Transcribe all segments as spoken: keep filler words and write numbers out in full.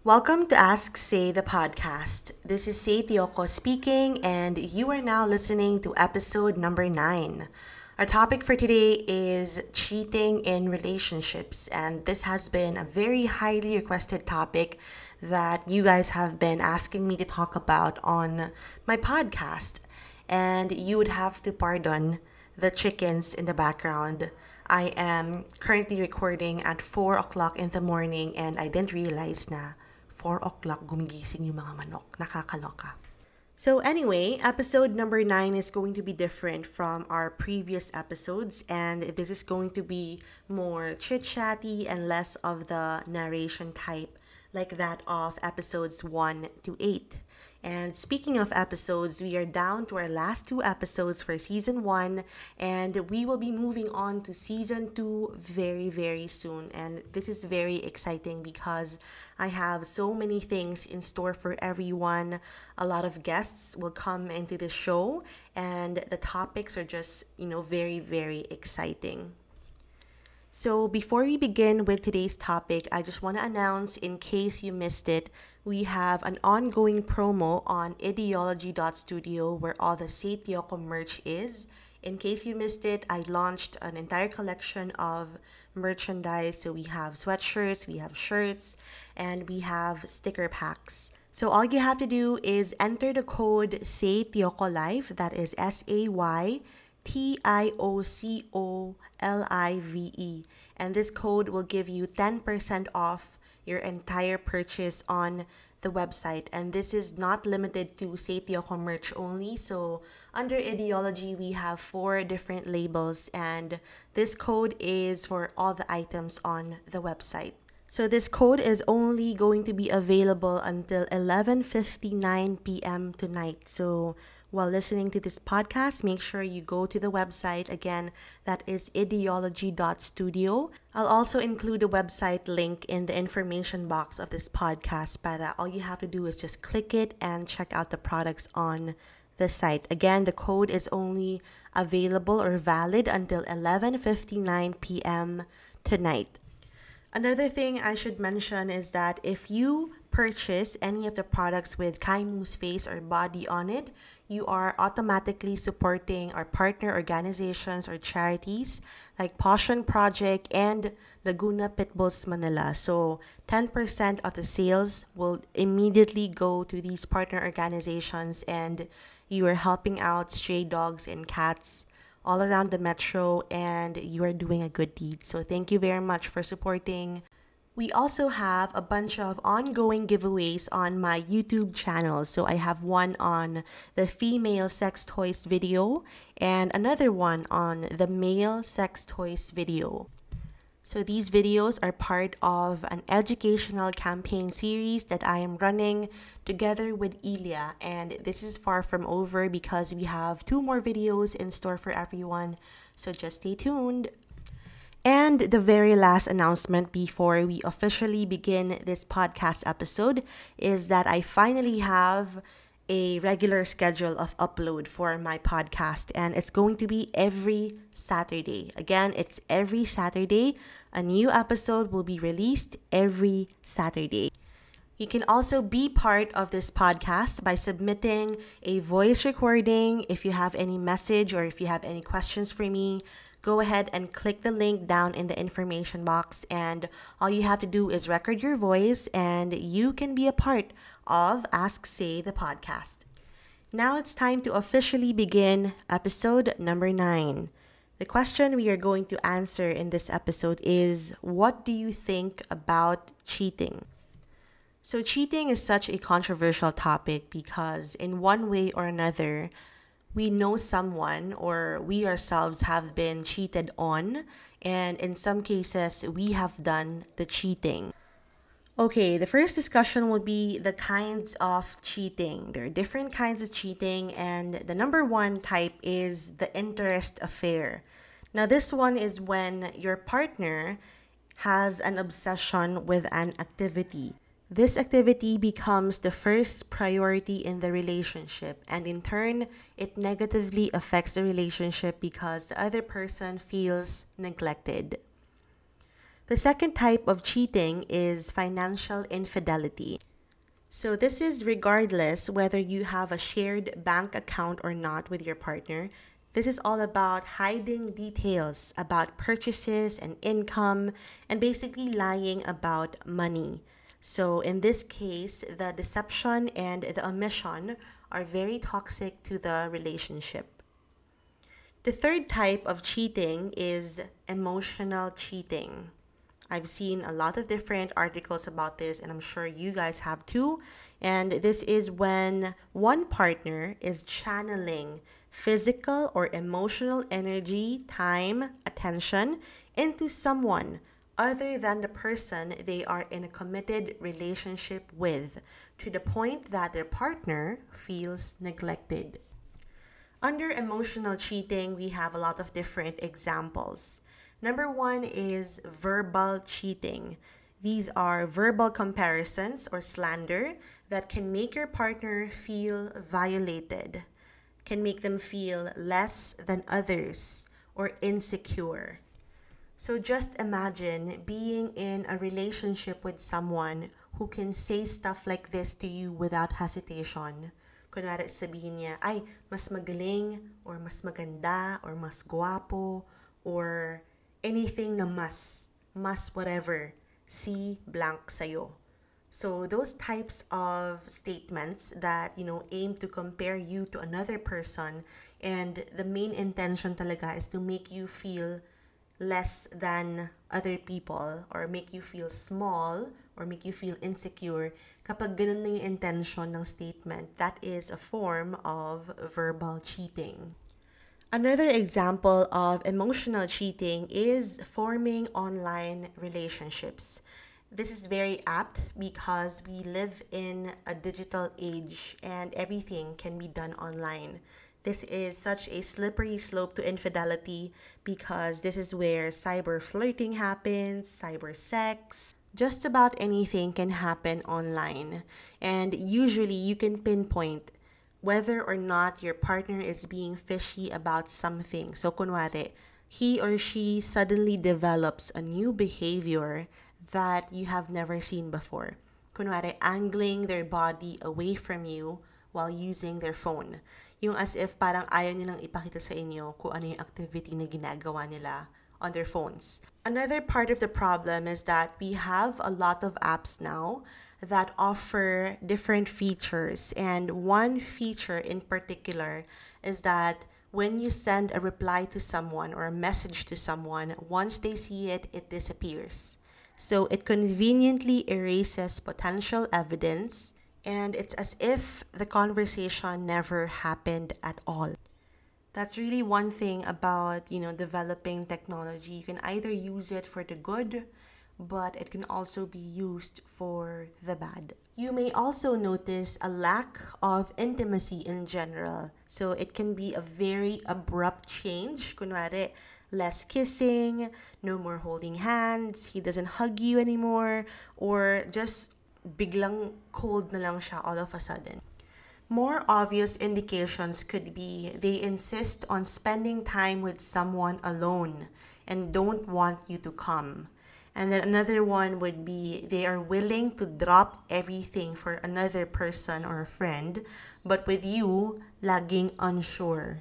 Welcome to Ask Say the podcast. This is Say Tioko speaking, and you are now listening to episode number nine. Our topic for today is cheating in relationships, and this has been a very highly requested topic that you guys have been asking me to talk about on my podcast. And you would have to pardon the chickens in the background. I am currently recording at four o'clock in the morning, and I didn't realize na four o'clock gumigising yung mga manok. Nakakaloka. So anyway, episode number nine is going to be different from our previous episodes, and this is going to be more chit-chatty and less of the narration type like that of episodes one to eight. And speaking of episodes, we are down to our last two episodes for season one, and we will be moving on to season two very, very soon. And this is very exciting because I have so many things in store for everyone. A lot of guests will come into the show, and the topics are just, you know, very, very exciting. So before we begin with today's topic, I just want to announce, in case you missed it, we have an ongoing promo on ideology dot studio where all the Say Tioko merch is. In case you missed it, I launched an entire collection of merchandise. So we have sweatshirts, we have shirts, and we have sticker packs. So all you have to do is enter the code Say Tioko Live, that is S A Y T I O C O L I V E. And this code will give you ten percent off your entire purchase on the website. And this is not limited to Say Tioko merch only. So under Ideology, we have four different labels, and this code is for all the items on the website. So this code is only going to be available until eleven fifty-nine p.m. tonight. So while listening to this podcast, make sure you go to the website. Again, that is ideology dot studio. I'll also include the website link in the information box of this podcast, but uh, all you have to do is just click it and check out the products on the site. Again, the code is only available or valid until eleven fifty-nine p.m. tonight. Another thing I should mention is that if you purchase any of the products with Kaimu's face or body on it, you are automatically supporting our partner organizations or charities like Potion Project and Laguna Pitbulls Manila. So ten percent of the sales will immediately go to these partner organizations, and you are helping out stray dogs and cats all around the metro, and you are doing a good deed. So thank you very much for supporting. We also have a bunch of ongoing giveaways on my YouTube channel. So I have one on the female sex toys video and another one on the male sex toys video. So these videos are part of an educational campaign series that I am running together with Ilya, and this is far from over because we have two more videos in store for everyone, so just stay tuned. And the very last announcement before we officially begin this podcast episode is that I finally have a regular schedule of upload for my podcast, and it's going to be every Saturday. Again, it's every Saturday. A new episode will be released every Saturday. You can also be part of this podcast by submitting a voice recording. If you have any message or if you have any questions for me, go ahead and click the link down in the information box, and all you have to do is record your voice and you can be a part of Ask Say the podcast. Now it's time to officially begin episode number nine. The question we are going to answer in this episode is, what do you think about cheating? So cheating is such a controversial topic because in one way or another, we know someone or we ourselves have been cheated on, and in some cases, we have done the cheating. Okay, the first discussion will be the kinds of cheating. There are different kinds of cheating, and the number one type is the interest affair. Now, this one is when your partner has an obsession with an activity. This activity becomes the first priority in the relationship, and in turn, it negatively affects the relationship because the other person feels neglected. The second type of cheating is financial infidelity. So, this is regardless whether you have a shared bank account or not with your partner. This is all about hiding details about purchases and income and basically lying about money. So, in this case, the deception and the omission are very toxic to the relationship. The third type of cheating is emotional cheating. I've seen a lot of different articles about this, and I'm sure you guys have too. And this is when one partner is channeling physical or emotional energy, time, attention into someone other than the person they are in a committed relationship with, to the point that their partner feels neglected. Under emotional cheating, we have a lot of different examples. Number one is verbal cheating. These are verbal comparisons or slander that can make your partner feel violated, can make them feel less than others or insecure. So just imagine being in a relationship with someone who can say stuff like this to you without hesitation. Kunwari sabihin niya, ay, mas magaling, or mas maganda, or mas guwapo, or anything na mas, mas whatever, si blank sa'yo. So those types of statements that, you know, aim to compare you to another person, and the main intention talaga is to make you feel less than other people or make you feel small or make you feel insecure. Kapag ganun na yung intention ng statement, that is a form of verbal cheating. Another example of emotional cheating is forming online relationships. This is very apt because we live in a digital age and everything can be done online. This is such a slippery slope to infidelity because this is where cyber flirting happens, cyber sex. Just about anything can happen online. And usually you can pinpoint whether or not your partner is being fishy about something. So kunwari, he or she suddenly develops a new behavior that you have never seen before. Kunwari, angling their body away from you while using their phone. Yung as if parang ayaw nilang ipakita sa inyo kung ano yung activity na ginagawa nila on their phones. Another part of the problem is that we have a lot of apps now that offer different features. And one feature in particular is that when you send a reply to someone or a message to someone, once they see it, it disappears. So it conveniently erases potential evidence, and it's as if the conversation never happened at all. That's really one thing about, you know, developing technology. You can either use it for the good, but it can also be used for the bad. You may also notice a lack of intimacy in general. So it can be a very abrupt change. Kunwari, less kissing, no more holding hands, he doesn't hug you anymore, or just biglang cold na lang siya all of a sudden. More obvious indications could be they insist on spending time with someone alone and don't want you to come. And then another one would be they are willing to drop everything for another person or a friend, but with you, laging unsure.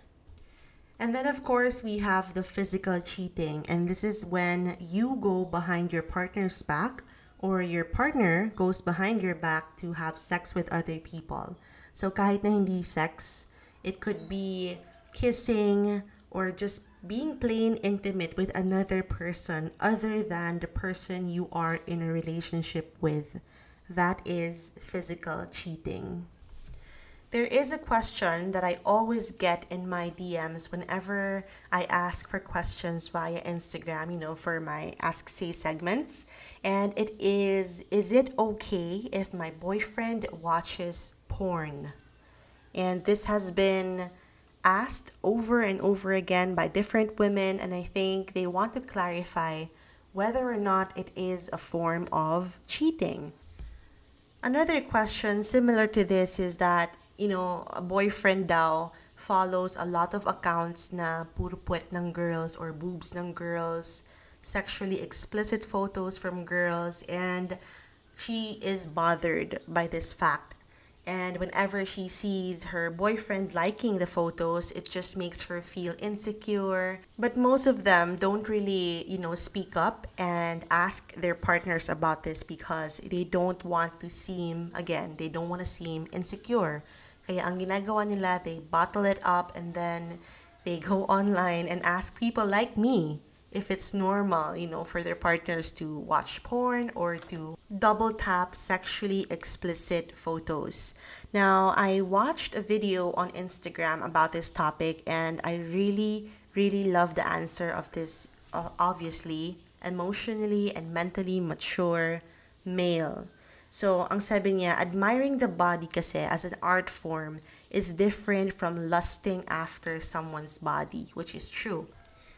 And then, of course, we have the physical cheating. And this is when you go behind your partner's back or your partner goes behind your back to have sex with other people. So kahit na hindi sex, it could be kissing or just being plain intimate with another person other than the person you are in a relationship with. That is physical cheating. There is a question that I always get in my D Ms whenever I ask for questions via Instagram, you know, for my Ask Say segments. And it is, is it okay if my boyfriend watches porn? And this has been asked over and over again by different women, and I think they want to clarify whether or not it is a form of cheating. Another question similar to this is that, you know, a boyfriend daw follows a lot of accounts na puro puwet ng girls or boobs ng girls. sexually explicit photos from girls, and she is bothered by this fact. And whenever she sees her boyfriend liking the photos, it just makes her feel insecure. But most of them don't really, you know, speak up and ask their partners about this because they don't want to seem, again, they don't want to seem insecure. Kaya ang ginagawa nila, they bottle it up and then they go online and ask people like me if it's normal, you know, for their partners to watch porn or to double tap sexually explicit photos. Now, I watched a video on Instagram about this topic and I really, really love the answer of this, uh, obviously, emotionally and mentally mature male. So, ang sabi niya, admiring the body kasi as an art form is different from lusting after someone's body, which is true.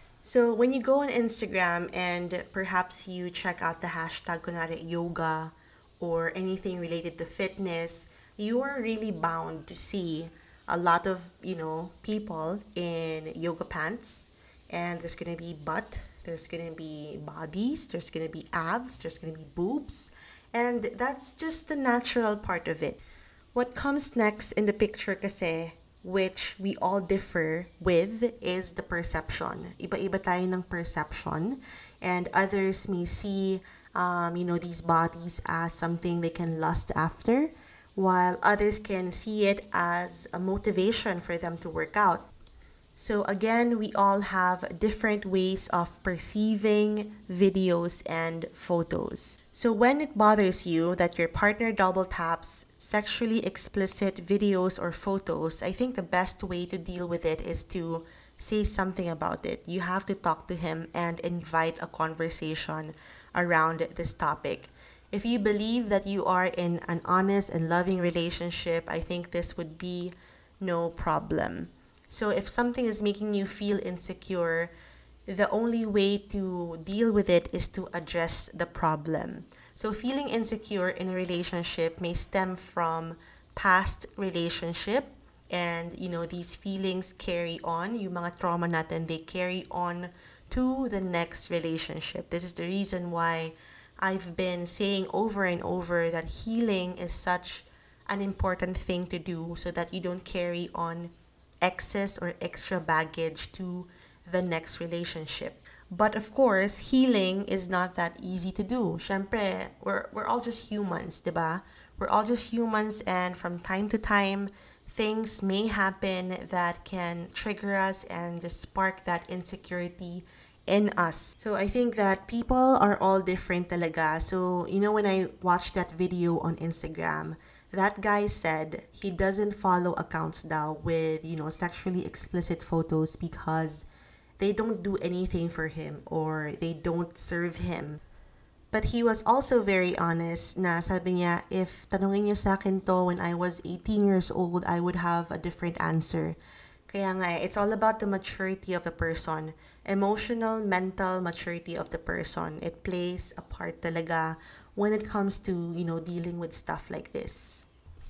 So when you go on Instagram and perhaps you check out the hashtag kunwari yoga or anything related to fitness, you are really bound to see a lot of, you know, people in yoga pants, and there's gonna be butt, there's gonna be bodies, there's gonna be abs, there's gonna be boobs, and that's just the natural part of it. What comes next in the picture kasi, which we all differ with, is the perception. Iba-iba tayo ng perception, and others may see, um, you know, these bodies as something they can lust after, while others can see it as a motivation for them to work out. So again, we all have different ways of perceiving videos and photos. So when it bothers you that your partner double taps sexually explicit videos or photos, I think the best way to deal with it is to say something about it. You have to talk to him and invite a conversation around this topic. If you believe that you are in an honest and loving relationship, I think this would be no problem. So if something is making you feel insecure, the only way to deal with it is to address the problem. So feeling insecure in a relationship may stem from past relationship, and you know these feelings carry on, yung mga trauma natin, they carry on to the next relationship. This is the reason why I've been saying over and over that healing is such an important thing to do so that you don't carry on excess or extra baggage to the next relationship. But of course, healing is not that easy to do. Syempre, we're, we're all just humans, diba? We're all just humans, and from time to time, things may happen that can trigger us and just spark that insecurity in us. So I think that people are all different talaga. So, you know, when I watched that video on Instagram, that guy said he doesn't follow accounts now with, you know, sexually explicit photos because they don't do anything for him or they don't serve him. But he was also very honest na sabi niya, if tanungin niyo sa akin to when I was eighteen years old, I would have a different answer. Kaya nga, it's all about the maturity of the person. Emotional, mental maturity of the person. It plays a part talaga when it comes to, you know, dealing with stuff like this.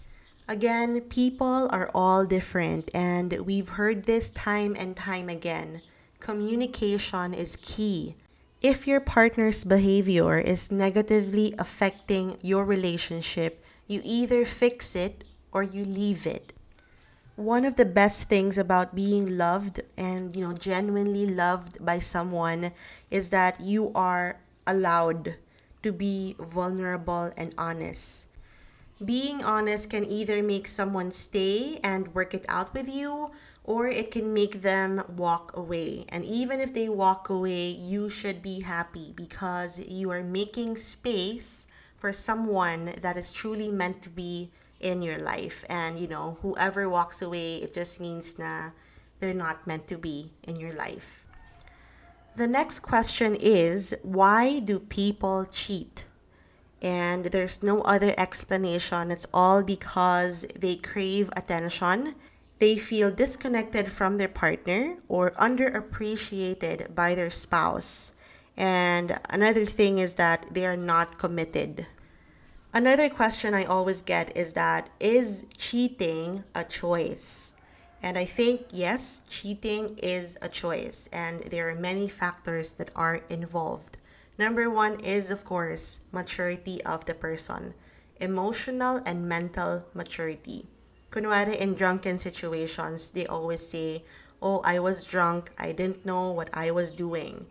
Again, people are all different, and we've heard this time and time again. Communication is key. If your partner's behavior is negatively affecting your relationship, you either fix it or you leave it. One of the best things about being loved and, you know, genuinely loved by someone is that you are allowed to be vulnerable and honest. Being honest can either make someone stay and work it out with you, or it can make them walk away. And even if they walk away, you should be happy because you are making space for someone that is truly meant to be in your life. And, you know, whoever walks away, it just means na they're not meant to be in your life. The next question is, why do people cheat? And there's no other explanation. It's all because they crave attention. They feel disconnected from their partner or underappreciated by their spouse. And another thing is that they are not committed. Another question I always get is that, is cheating a choice? And I think, yes, cheating is a choice, and there are many factors that are involved. Number one is, of course, maturity of the person, emotional and mental maturity. Kunwari, in drunken situations, they always say, "Oh, I was drunk, I didn't know what I was doing."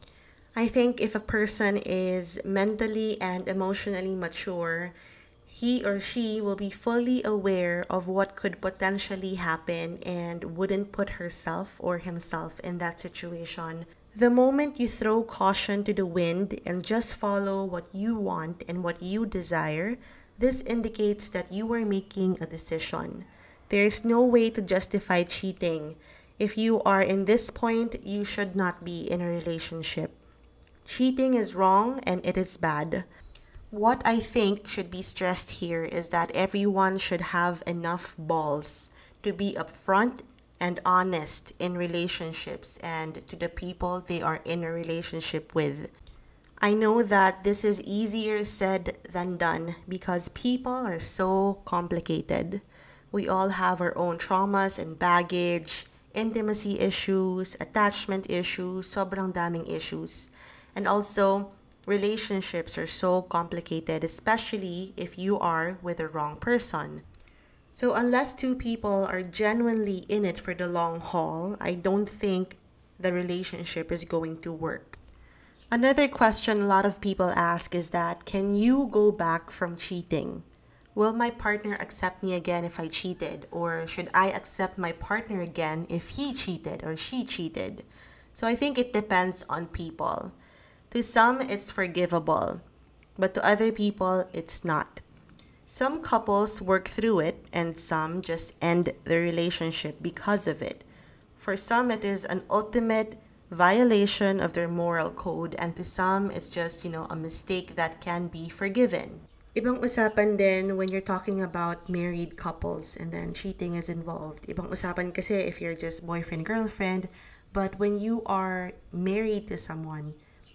I think if a person is mentally and emotionally mature, he or she will be fully aware of what could potentially happen and wouldn't put herself or himself in that situation. The moment you throw caution to the wind and just follow what you want and what you desire, this indicates that you are making a decision. There is no way to justify cheating. If you are in this point, you should not be in a relationship. Cheating is wrong and it is bad. What I think should be stressed here is that everyone should have enough balls to be upfront and honest in relationships and to the people they are in a relationship with. I know that this is easier said than done because people are so complicated. We all have our own traumas and baggage, intimacy issues, attachment issues, sobrang daming issues. And also, relationships are so complicated, especially if you are with the wrong person. So, unless two people are genuinely in it for the long haul, I don't think the relationship is going to work. Another question a lot of people ask is that can you go back from cheating? Will my partner accept me again if I cheated? Or should I accept my partner again if he cheated or she cheated? So I think it depends on people. To some, it's forgivable, but to other people, it's not. Some couples work through it, and some just end the relationship because of it. For some, it is an ultimate violation of their moral code, and to some, it's just, you know, a mistake that can be forgiven. Ibang usapan din when you're talking about married couples and then cheating is involved. Ibang usapan kasi if you're just boyfriend-girlfriend, but when you are married to someone,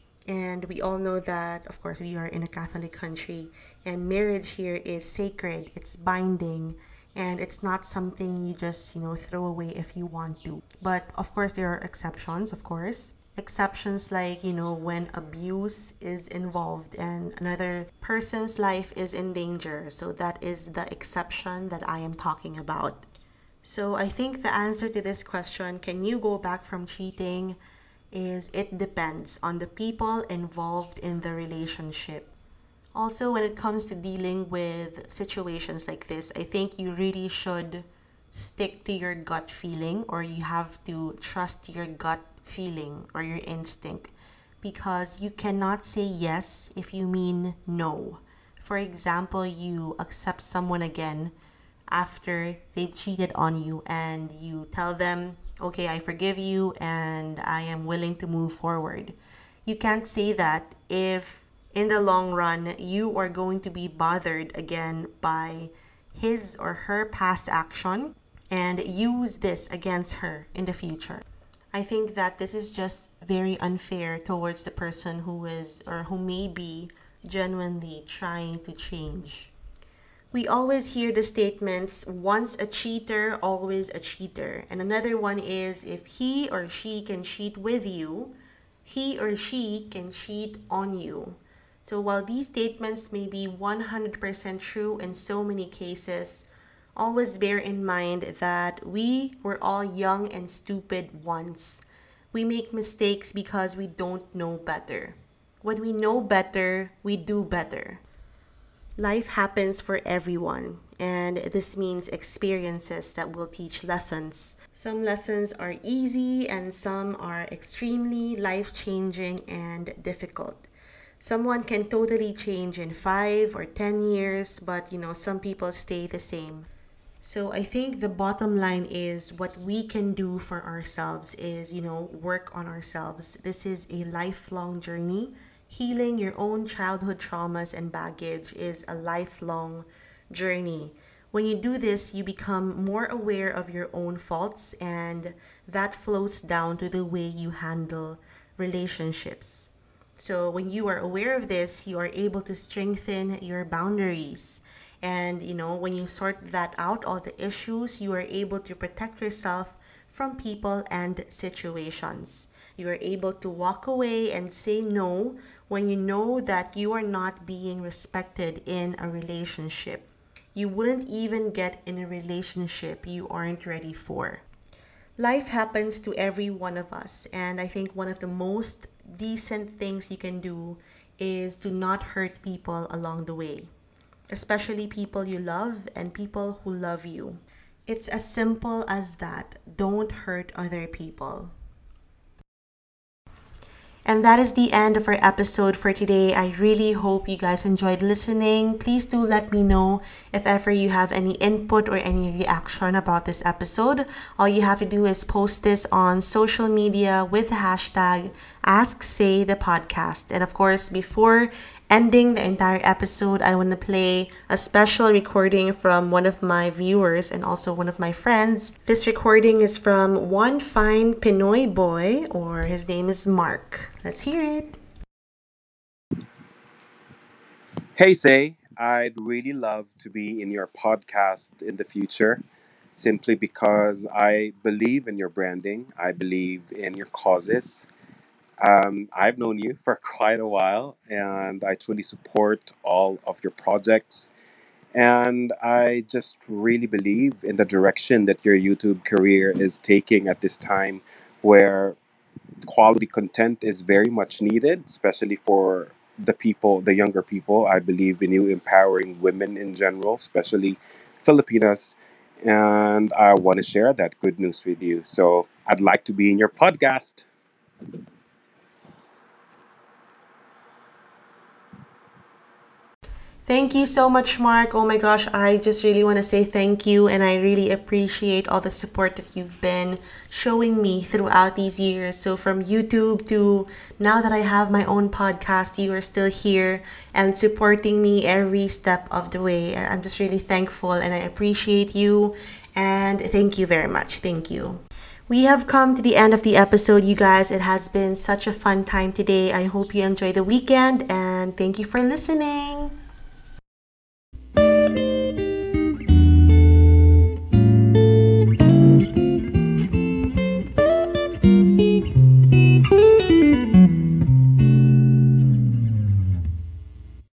and we all know that, of course, we are in a Catholic country, and marriage here is sacred, it's binding, and it's not something you just, you know, throw away if you want to. But of course, there are exceptions, of course. Exceptions like, you know, when abuse is involved and another person's life is in danger. So that is the exception that I am talking about. So I think the answer to this question, can you go back from cheating, is it depends on the people involved in the relationship. Also, when it comes to dealing with situations like this, I think you really should stick to your gut feeling, or you have to trust your gut feeling or your instinct, because you cannot say yes if you mean no. For example, you accept someone again after they cheated on you and you tell them, okay, I forgive you and I am willing to move forward. You can't say that if in the long run you are going to be bothered again by his or her past action and use this against her in the future. I think that this is just very unfair towards the person who is or who may be genuinely trying to change. We always hear the statements, once a cheater, always a cheater. And another one is, if he or she can cheat with you, he or she can cheat on you. So while these statements may be one hundred percent true in so many cases, always bear in mind that we were all young and stupid once. We make mistakes because we don't know better. When we know better, we do better. Life happens for everyone, and this means experiences that will teach lessons. Some lessons are easy, and some are extremely life changing and difficult. Someone can totally change in five or ten years, but you know, some people stay the same. So I think the bottom line is what we can do for ourselves is, you know, work on ourselves. This is a lifelong journey. Healing your own childhood traumas and baggage is a lifelong journey. When you do this, you become more aware of your own faults, and that flows down to the way you handle relationships. So when you are aware of this, you are able to strengthen your boundaries. And you know, when you sort that out, all the issues, you are able to protect yourself from people and situations. You are able to walk away and say no when you know that you are not being respected in a relationship. You wouldn't even get in a relationship you aren't ready for. Life happens to every one of us, and I think one of the most decent things you can do is to not hurt people along the way, especially people you love and people who love you. It's as simple as that. Don't hurt other people. And that is the end of our episode for today. I really hope you guys enjoyed listening. Please do let me know if ever you have any input or any reaction about this episode. All you have to do is post this on social media with the hashtag AskSayThePodcast. And of course, before ending the entire episode, I want to play a special recording from one of my viewers and also one of my friends. This recording is from one fine Pinoy boy, or his name is Mark. Let's hear it. Hey, Say, I'd really love to be in your podcast in the future simply because I believe in your branding, I believe in your causes. Um, I've known you for quite a while and I truly support all of your projects. And I just really believe in the direction that your YouTube career is taking at this time where quality content is very much needed, especially for the people, the younger people. I believe in you empowering women in general, especially Filipinas. And I want to share that good news with you. So I'd like to be in your podcast. Thank you so much, Mark. Oh my gosh, I just really want to say thank you, and I really appreciate all the support that you've been showing me throughout these years. So, from YouTube to now that I have my own podcast, you are still here and supporting me every step of the way. I- I'm just really thankful and I appreciate you. And thank you very much. Thank you. We have come to the end of the episode, you guys. It has been such a fun time today. I hope you enjoy the weekend and thank you for listening.